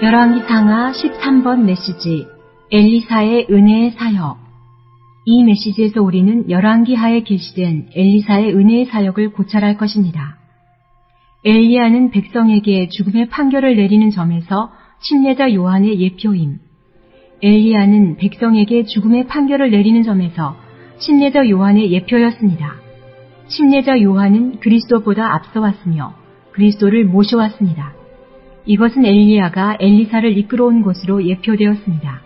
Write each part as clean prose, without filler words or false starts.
열왕기상하 13번 메시지 엘리사의 은혜의 사역. 이 메시지에서 우리는 열왕기하에 계시된 엘리사의 은혜의 사역을 고찰할 것입니다. 엘리야는 백성에게 죽음의 판결을 내리는 점에서 침례자 요한의 예표임. 엘리야는 백성에게 죽음의 판결을 내리는 점에서 침례자 요한의 예표였습니다. 침례자 요한은 그리스도보다 앞서왔으며 그리스도를 모셔왔습니다. 이것은 엘리야가 엘리사를 이끌어온 것으로 예표되었습니다.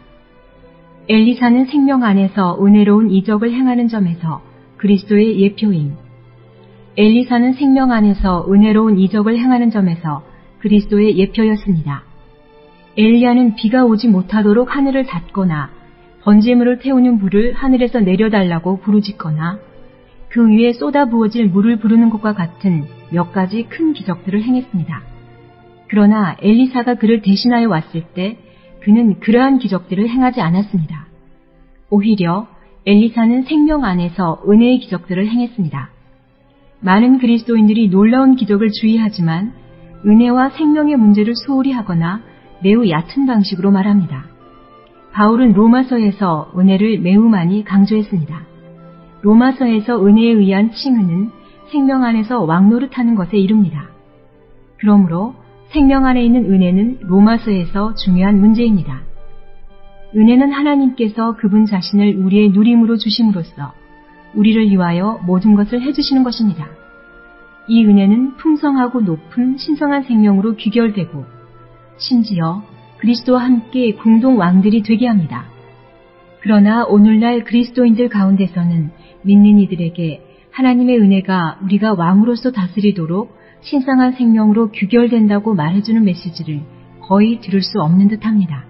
엘리사는 생명 안에서 은혜로운 이적을 행하는 점에서 그리스도의 예표임. 엘리사는 생명 안에서 은혜로운 이적을 행하는 점에서 그리스도의 예표였습니다. 엘리야는 비가 오지 못하도록 하늘을 닫거나 번제물을 태우는 불을 하늘에서 내려달라고 부르짖거나 그 위에 쏟아부어질 물을 부르는 것과 같은 몇 가지 큰 기적들을 행했습니다. 그러나 엘리사가 그를 대신하여 왔을 때 그는 그러한 기적들을 행하지 않았습니다. 오히려 엘리사는 생명 안에서 은혜의 기적들을 행했습니다. 많은 그리스도인들이 놀라운 기적을 주의하지만 은혜와 생명의 문제를 소홀히 하거나 매우 얕은 방식으로 말합니다. 바울은 로마서에서 은혜를 매우 많이 강조했습니다. 로마서에서 은혜에 의한 칭의는 생명 안에서 왕노릇하는 것에 이릅니다. 그러므로 생명 안에 있는 은혜는 로마서에서 중요한 문제입니다. 은혜는 하나님께서 그분 자신을 우리의 누림으로 주심으로써 우리를 위하여 모든 것을 해주시는 것입니다. 이 은혜는 풍성하고 높은 신성한 생명으로 귀결되고 심지어 그리스도와 함께 공동 왕들이 되게 합니다. 그러나 오늘날 그리스도인들 가운데서는 믿는 이들에게 하나님의 은혜가 우리가 왕으로서 다스리도록 신성한 생명으로 귀결된다고 말해주는 메시지를 거의 들을 수 없는 듯합니다.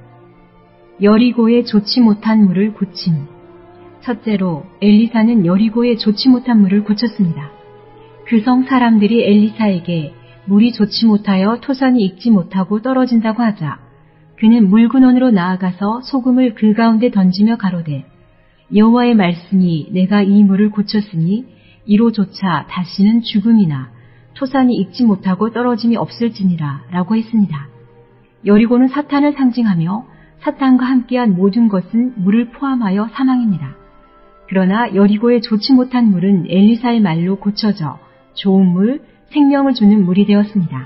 여리고의 좋지 못한 물을 고침. 첫째로 엘리사는 여리고의 좋지 못한 물을 고쳤습니다. 그 성 사람들이 엘리사에게 물이 좋지 못하여 토산이 익지 못하고 떨어진다고 하자 그는 물근원으로 나아가서 소금을 그 가운데 던지며 가로되 여호와의 말씀이 내가 이 물을 고쳤으니 이로조차 다시는 죽음이나 토산이 익지 못하고 떨어짐이 없을지니라 라고 했습니다. 여리고는 사탄을 상징하며 사탄과 함께한 모든 것은 물을 포함하여 사망입니다. 그러나 여리고의 좋지 못한 물은 엘리사의 말로 고쳐져 좋은 물, 생명을 주는 물이 되었습니다.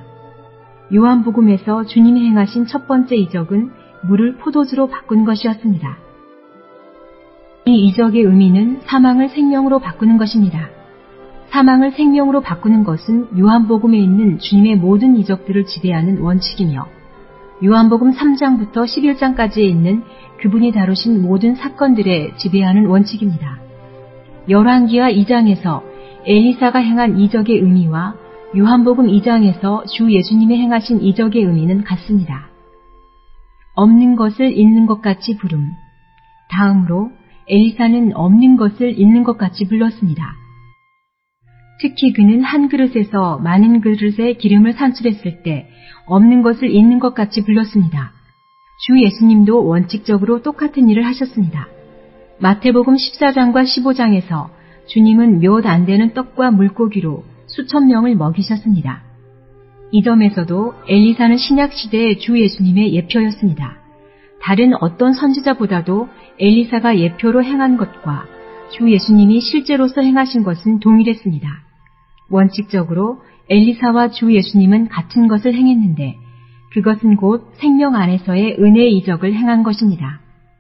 요한복음에서 주님이 행하신 첫 번째 이적은 물을 포도주로 바꾼 것이었습니다. 이 이적의 의미는 사망을 생명으로 바꾸는 것입니다. 사망을 생명으로 바꾸는 것은 요한복음에 있는 주님의 모든 이적들을 지배하는 원칙이며 요한복음 3장부터 11장까지에 있는 그분이 다루신 모든 사건들에 지배하는 원칙입니다. 열왕기하 2장에서 엘리사가 행한 이적의 의미와 요한복음 2장에서 주 예수님이 행하신 이적의 의미는 같습니다. 없는 것을 있는 것 같이 부름. 다음으로 엘리사는 없는 것을 있는 것 같이 불렀습니다. 특히 그는 한 그릇에서 많은 그릇의 기름을 산출했을 때 없는 것을 있는 것 같이 불렀습니다. 주 예수님도 원칙적으로 똑같은 일을 하셨습니다. 마태복음 14장과 15장에서 주님은 몇 안 되는 떡과 물고기로 수천 명을 먹이셨습니다. 이 점에서도 엘리사는 신약시대의 주 예수님의 예표였습니다. 다른 어떤 선지자보다도 엘리사가 예표로 행한 것과 주 예수님이 실제로서 행하신 것은 동일했습니다. 원칙적으로 엘리사와 주 예수님은 같은 것을 행했는데 그것은 곧 생명 안에서의 은혜의 이적을 행한 것입니다.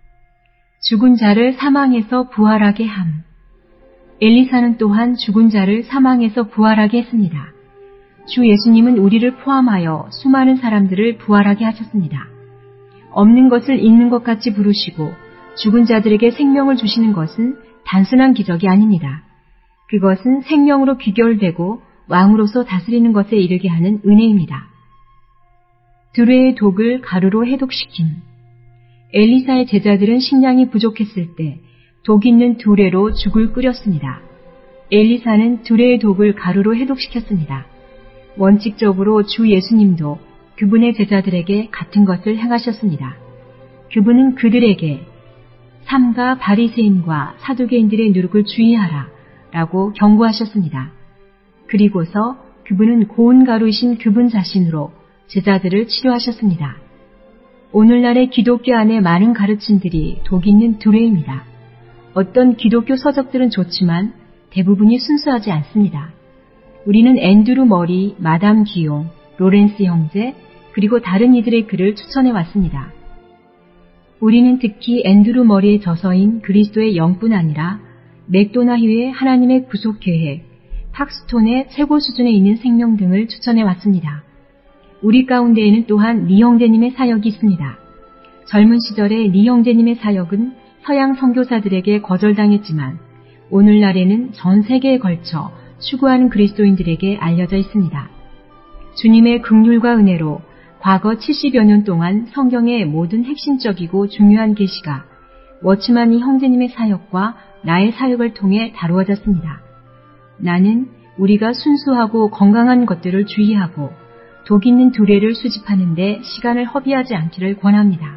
죽은 자를 사망에서 부활하게 함. 엘리사는 또한 죽은 자를 사망에서 부활하게 했습니다. 주 예수님은 우리를 포함하여 수많은 사람들을 부활하게 하셨습니다. 없는 것을 있는 것 같이 부르시고 죽은 자들에게 생명을 주시는 것은 단순한 기적이 아닙니다. 그것은 생명으로 귀결되고 왕으로서 다스리는 것에 이르게 하는 은혜입니다. 두레의 독을 가루로 해독시킴. 엘리사의 제자들은 식량이 부족했을 때 독 있는 두레로 죽을 끓였습니다. 엘리사는 두레의 독을 가루로 해독시켰습니다. 원칙적으로 주 예수님도 그분의 제자들에게 같은 것을 행하셨습니다. 그분은 그들에게 삼가 바리새인과 사두개인들의 누룩을 주의하라 라고 경고하셨습니다. 그리고서 그분은 고운 가루이신 그분 자신으로 제자들을 치료하셨습니다. 오늘날의 기독교 안에 많은 가르침들이 독 있는 두레입니다. 어떤 기독교 서적들은 좋지만 대부분이 순수하지 않습니다. 우리는 앤드루 머리, 마담 기용, 로렌스 형제, 그리고 다른 이들의 글을 추천해 왔습니다. 우리는 특히 앤드루 머리의 저서인 그리스도의 영뿐 아니라 맥도나휴의 하나님의 구속 계획, 팍스톤의 최고 수준에 있는 생명 등을 추천해 왔습니다. 우리 가운데에는 또한 리 형제님의 사역이 있습니다. 젊은 시절에 리 형제님의 사역은 서양 선교사들에게 거절당했지만 오늘날에는 전 세계에 걸쳐 추구하는 그리스도인들에게 알려져 있습니다. 주님의 긍휼과 은혜로 과거 70여 년 동안 성경의 모든 핵심적이고 중요한 계시가 워치만이 형제님의 사역과 나의 사역을 통해 다루어졌습니다. 나는 우리가 순수하고 건강한 것들을 주의하고 독 있는 두레를 수집하는 데 시간을 허비하지 않기를 권합니다.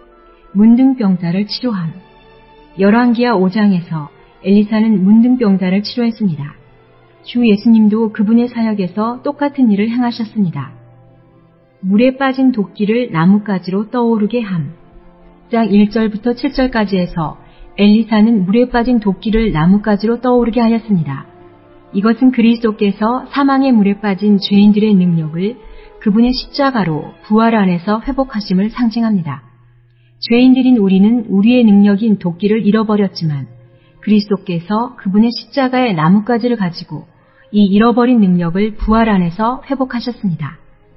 문둥병자를 치료함. 열왕기하 5장에서 엘리사는 문둥병자를 치료했습니다. 주 예수님도 그분의 사역에서 똑같은 일을 행하셨습니다. 물에 빠진 도끼를 나뭇가지로 떠오르게 함. 1장 1절부터 7절까지 해서 엘리사는 물에 빠진 도끼를 나뭇가지로 떠오르게 하였습니다. 이것은 그리스도께서 사망의 물에 빠진 죄인들의 능력을 그분의 십자가로 부활 안에서 회복하심을 상징합니다. 죄인들인 우리는 우리의 능력인 도끼를 잃어버렸지만 그리스도께서 그분의 십자가의 나뭇가지를 가지고 이 잃어버린 능력을 부활 안에서 회복하셨습니다.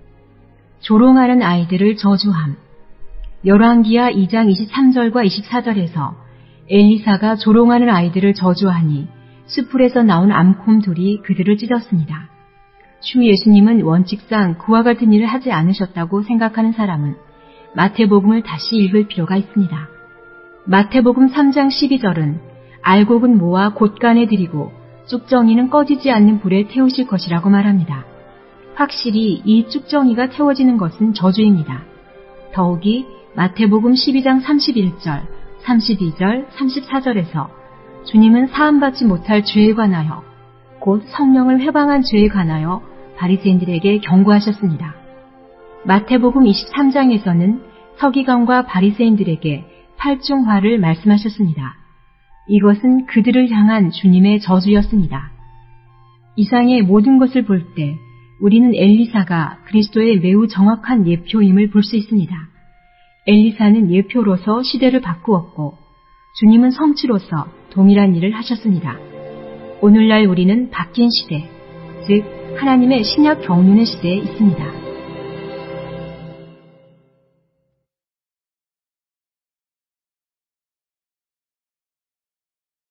조롱하는 아이들을 저주함. 열왕기하 2장 23절과 24절에서 엘리사가 조롱하는 아이들을 저주하니 수풀에서 나온 암곰돌이 그들을 찢었습니다. 주 예수님은 원칙상 그와 같은 일을 하지 않으셨다고 생각하는 사람은 마태복음을 다시 읽을 필요가 있습니다. 마태복음 3장 12절은 알곡은 모아 곳간에 들이고 쭉정이는 꺼지지 않는 불에 태우실 것이라고 말합니다. 확실히 이 쭉정이가 태워지는 것은 저주입니다. 더욱이 마태복음 12장 31절, 32절, 34절에서 주님은 사함받지 못할 죄에 관하여 곧 성령을 회방한 죄에 관하여 바리새인들에게 경고하셨습니다. 마태복음 23장에서는 서기관과 바리새인들에게 팔중화를 말씀하셨습니다. 이것은 그들을 향한 주님의 저주였습니다. 이상의 모든 것을 볼 때 우리는 엘리사가 그리스도의 매우 정확한 예표임을 볼 수 있습니다. 엘리사는 예표로서 시대를 바꾸었고 주님은 성취로서 동일한 일을 하셨습니다. 오늘날 우리는 바뀐 시대, 즉 하나님의 신약 경륜의 시대에 있습니다.